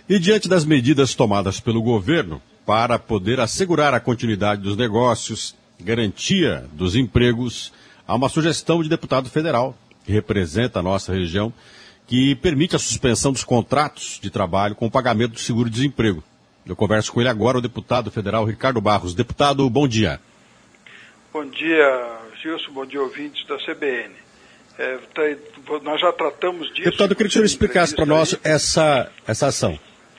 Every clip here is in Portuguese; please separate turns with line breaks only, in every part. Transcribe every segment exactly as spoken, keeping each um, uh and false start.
E diante das medidas tomadas pelo governo para poder assegurar a continuidade dos negócios, garantia dos empregos, há uma sugestão de deputado federal, que representa a nossa região, que permite a suspensão dos contratos de trabalho com o pagamento do seguro-desemprego. Eu converso com ele agora, o deputado federal Ricardo Barros. Deputado, bom dia.
Bom dia, Gilson, bom dia, ouvintes da C B N. É, tá, nós já tratamos disso.
Deputado, eu queria que o senhor explicasse para nós essa, essa ação.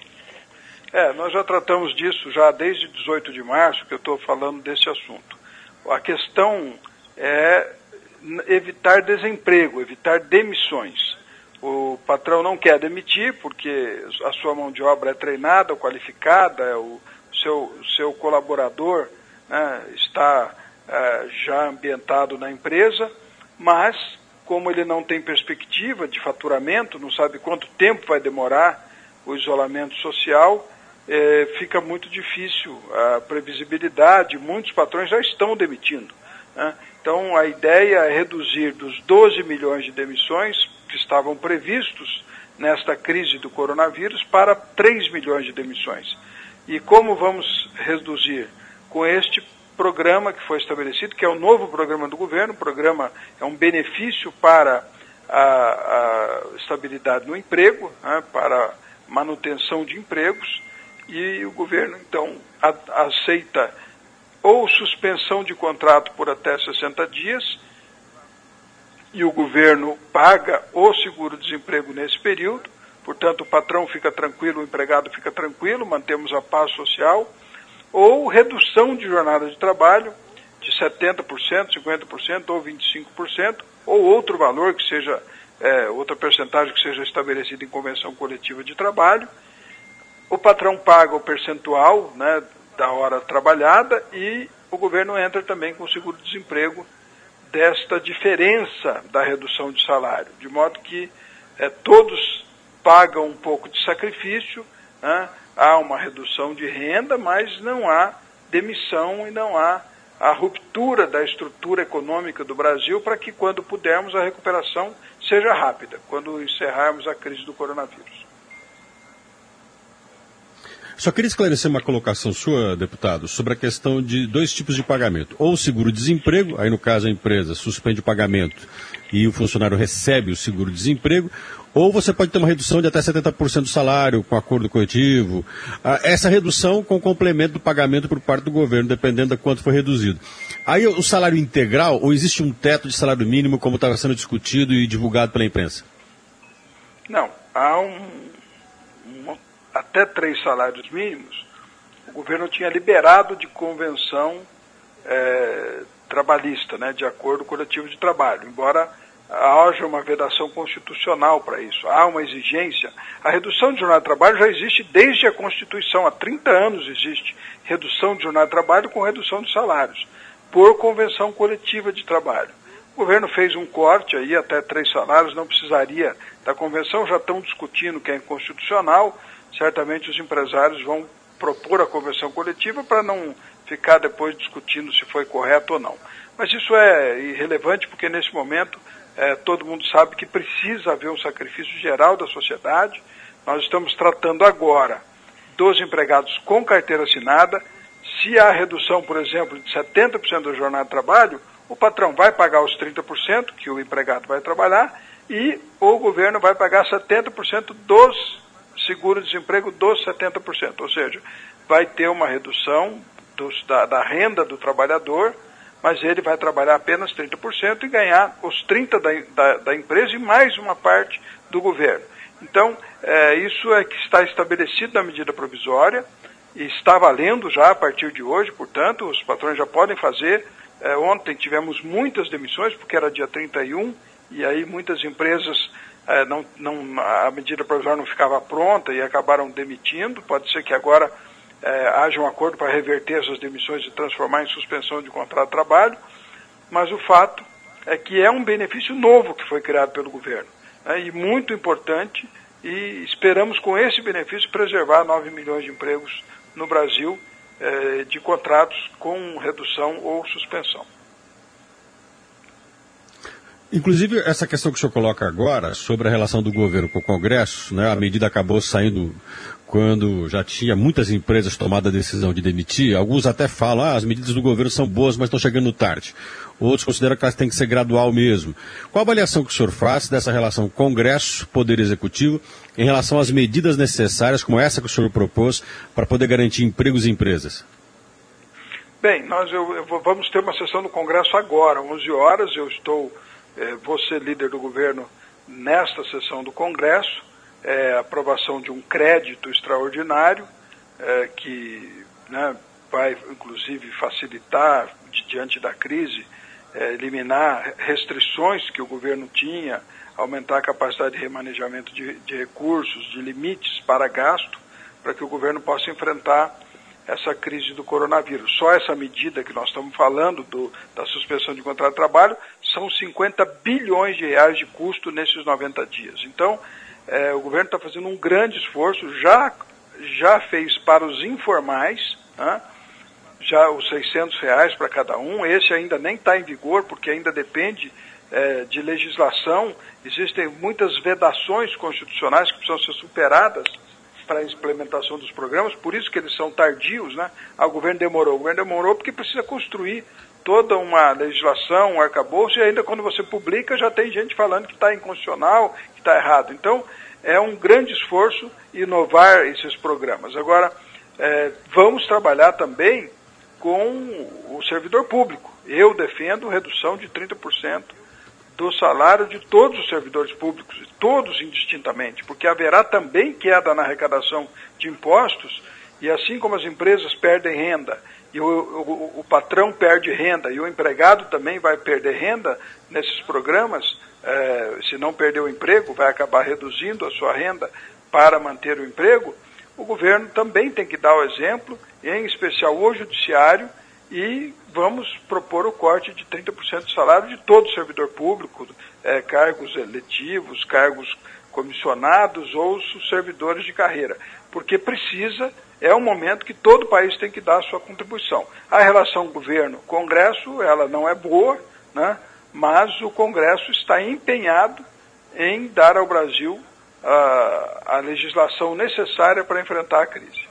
É, nós já tratamos disso já desde dezoito de março, que eu estou falando desse assunto. A questão é evitar desemprego, evitar demissões. O patrão não quer demitir porque a sua mão de obra é treinada, qualificada, o seu, seu colaborador, né, está é, já ambientado na empresa, mas como ele não tem perspectiva de faturamento, não sabe quanto tempo vai demorar o isolamento social, é, fica muito difícil a previsibilidade, muitos patrões já estão demitindo, né? Então a ideia é reduzir dos doze milhões de demissões que estavam previstos nesta crise do coronavírus para três milhões de demissões. E como vamos reduzir? Com este programa que foi estabelecido, que é o novo programa do governo. O programa é um benefício para a, a estabilidade no emprego, né, para manutenção de empregos, e o governo, então, a, aceita ou suspensão de contrato por até sessenta dias, e o governo paga o seguro-desemprego nesse período, portanto o patrão fica tranquilo, o empregado fica tranquilo, mantemos a paz social, ou redução de jornada de trabalho de setenta por cento, cinquenta por cento ou vinte e cinco por cento, ou outro valor que seja, é, outra percentagem que seja estabelecida em convenção coletiva de trabalho. O patrão paga o percentual, né, da hora trabalhada, e o governo entra também com o seguro-desemprego desta diferença da redução de salário, de modo que é, todos pagam um pouco de sacrifício, né? Há uma redução de renda, mas não há demissão e não há a ruptura da estrutura econômica do Brasil para que, quando pudermos, a recuperação seja rápida, quando encerrarmos a crise do coronavírus.
Só queria esclarecer uma colocação sua, deputado, sobre a questão de dois tipos de pagamento. Ou o seguro-desemprego, aí no caso a empresa suspende o pagamento e o funcionário recebe o seguro-desemprego, ou você pode ter uma redução de até setenta por cento do salário com acordo coletivo. Essa redução com complemento do pagamento por parte do governo, dependendo de quanto for reduzido. Aí o salário integral, ou existe um teto de salário mínimo, como estava sendo discutido e divulgado pela imprensa?
Não, há um, um, até três salários mínimos. O governo tinha liberado de convenção é, trabalhista, né, de acordo coletivo de trabalho, embora haja uma vedação constitucional para isso, há uma exigência. A redução de jornada de trabalho já existe desde a Constituição, há trinta anos existe redução de jornada de trabalho com redução de salários, por convenção coletiva de trabalho. O governo fez um corte aí, até três salários, não precisaria da convenção, já estão discutindo que é inconstitucional, certamente os empresários vão propor a convenção coletiva para não ficar depois discutindo se foi correto ou não. Mas isso é irrelevante porque nesse momento É, todo mundo sabe que precisa haver um sacrifício geral da sociedade. Nós estamos tratando agora dos empregados com carteira assinada. Se há redução, por exemplo, de setenta por cento da jornada de trabalho, o patrão vai pagar os trinta por cento que o empregado vai trabalhar e o governo vai pagar setenta por cento dos seguro-desemprego dos setenta por cento. Ou seja, vai ter uma redução dos, da, da renda do trabalhador, mas ele vai trabalhar apenas trinta por cento e ganhar os trinta por cento da, da, da empresa e mais uma parte do governo. Então, é, isso é que está estabelecido na medida provisória e está valendo já a partir de hoje, portanto, os patrões já podem fazer. É, ontem tivemos muitas demissões, porque era dia trinta e um, e aí muitas empresas, é, não, não, a medida provisória não ficava pronta e acabaram demitindo. Pode ser que agora É, haja um acordo para reverter essas demissões e transformar em suspensão de contrato de trabalho, mas o fato é que é um benefício novo que foi criado pelo governo, né, e muito importante, e esperamos com esse benefício preservar nove milhões de empregos no Brasil, é, de contratos com redução ou suspensão.
Inclusive, essa questão que o senhor coloca agora, sobre a relação do governo com o Congresso, né, a medida acabou saindo quando já tinha muitas empresas tomado a decisão de demitir, alguns até falam, ah, as medidas do governo são boas, mas estão chegando tarde. Outros consideram que elas têm que ser gradual mesmo. Qual a avaliação que o senhor faz dessa relação Congresso-Poder Executivo em relação às medidas necessárias, como essa que o senhor propôs, para poder garantir empregos e empresas?
Bem, nós eu, eu, vamos ter uma sessão do Congresso agora, onze horas. Eu estou, eh, vou ser líder do governo nesta sessão do Congresso. É, aprovação de um crédito extraordinário, é, que né, vai, inclusive, facilitar, de, diante da crise, é, eliminar restrições que o governo tinha, aumentar a capacidade de remanejamento de, de recursos, de limites para gasto, para que o governo possa enfrentar essa crise do coronavírus. Só essa medida que nós estamos falando do, da suspensão de contrato de trabalho são cinquenta bilhões de reais de custo nesses noventa dias. Então, É, o governo está fazendo um grande esforço, já, já fez para os informais, né, já os seiscentos reais para cada um. Esse ainda nem está em vigor, porque ainda depende é, de legislação. Existem muitas vedações constitucionais que precisam ser superadas para a implementação dos programas, por isso que eles são tardios, né? Ah, o governo demorou. O governo demorou porque precisa construir toda uma legislação, um arcabouço, e ainda quando você publica já tem gente falando que está inconstitucional, que está errado. Então, é um grande esforço inovar esses programas. Agora, é, vamos trabalhar também com o servidor público. Eu defendo redução de trinta por cento do salário de todos os servidores públicos, todos indistintamente, porque haverá também queda na arrecadação de impostos, e assim como as empresas perdem renda, e o, o, o patrão perde renda, e o empregado também vai perder renda nesses programas, é, se não perder o emprego, vai acabar reduzindo a sua renda para manter o emprego, o governo também tem que dar o exemplo, em especial o judiciário, e vamos propor o corte de trinta por cento do salário de todo servidor público, é, cargos eletivos, cargos comissionados ou servidores de carreira, porque precisa, é um momento que todo o país tem que dar a sua contribuição. A relação governo-Congresso, ela não é boa, né, mas o Congresso está empenhado em dar ao Brasil a, a legislação necessária para enfrentar a crise.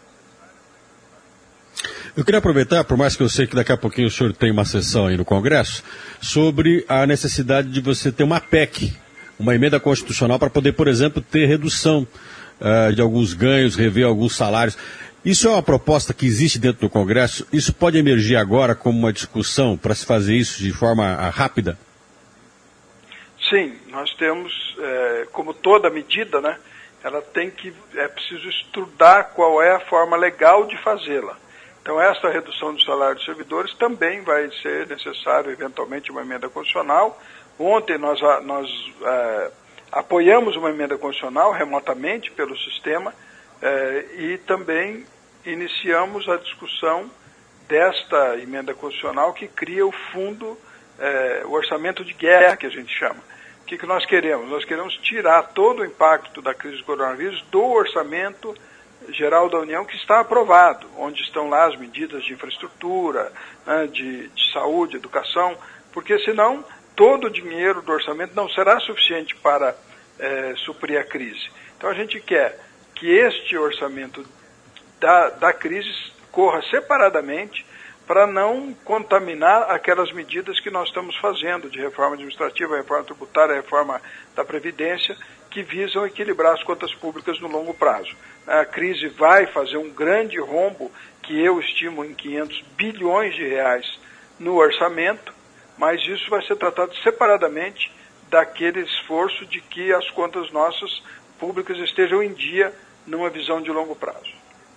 Eu queria aproveitar, por mais que eu sei que daqui a pouquinho o senhor tem uma sessão aí no Congresso, sobre a necessidade de você ter uma P E C, uma emenda constitucional, para poder, por exemplo, ter redução uh, de alguns ganhos, rever alguns salários. Isso é uma proposta que existe dentro do Congresso? Isso pode emergir agora como uma discussão para se fazer isso de forma uh, rápida?
Sim, nós temos, é, como toda medida, né, ela tem que, é preciso estudar qual é a forma legal de fazê-la. Então, essa redução do salário dos servidores também vai ser necessário, eventualmente, uma emenda constitucional. Ontem nós, nós é, apoiamos uma emenda constitucional remotamente pelo sistema é, e também iniciamos a discussão desta emenda constitucional que cria o fundo, é, o orçamento de guerra, que a gente chama. O que, que nós queremos? Nós queremos tirar todo o impacto da crise do coronavírus do orçamento geral da União, que está aprovado, onde estão lá as medidas de infraestrutura, né, de, de saúde, educação, porque senão todo o dinheiro do orçamento não será suficiente para é, suprir a crise. Então a gente quer que este orçamento da, da crise corra separadamente para não contaminar aquelas medidas que nós estamos fazendo de reforma administrativa, reforma tributária, reforma da Previdência, que visam equilibrar as contas públicas no longo prazo. A crise vai fazer um grande rombo, que eu estimo em quinhentos bilhões de reais no orçamento, mas isso vai ser tratado separadamente daquele esforço de que as contas nossas públicas estejam em dia numa visão de longo prazo.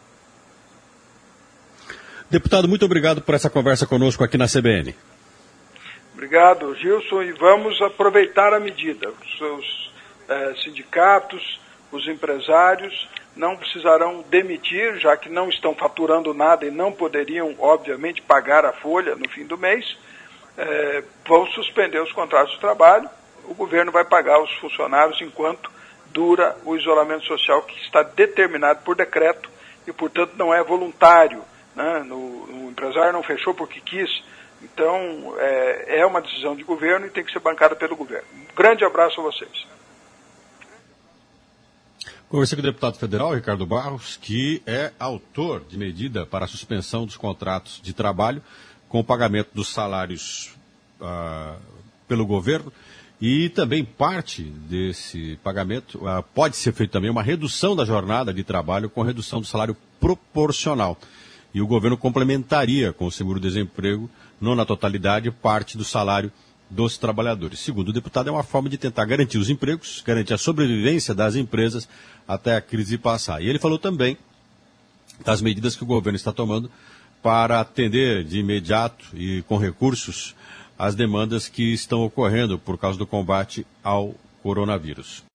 Deputado, muito obrigado por essa conversa conosco aqui na C B N.
Obrigado, Gilson, e vamos aproveitar a medida. Os seus eh, sindicatos, os empresários não precisarão demitir, já que não estão faturando nada e não poderiam, obviamente, pagar a folha no fim do mês. É, vão suspender os contratos de trabalho, o governo vai pagar os funcionários enquanto dura o isolamento social, que está determinado por decreto e, portanto, não é voluntário, né? No, o empresário não fechou porque quis. Então, é, é uma decisão de governo e tem que ser bancada pelo governo. Um grande abraço a vocês.
Conversei com o deputado federal, Ricardo Barros, que é autor de medida para a suspensão dos contratos de trabalho com o pagamento dos salários uh, pelo governo e também parte desse pagamento uh, pode ser feito também uma redução da jornada de trabalho com redução do salário proporcional. E o governo complementaria com o seguro-desemprego, não na totalidade, parte do salário dos trabalhadores. Segundo o deputado, é uma forma de tentar garantir os empregos, garantir a sobrevivência das empresas até a crise passar. E ele falou também das medidas que o governo está tomando para atender de imediato e com recursos as demandas que estão ocorrendo por causa do combate ao coronavírus.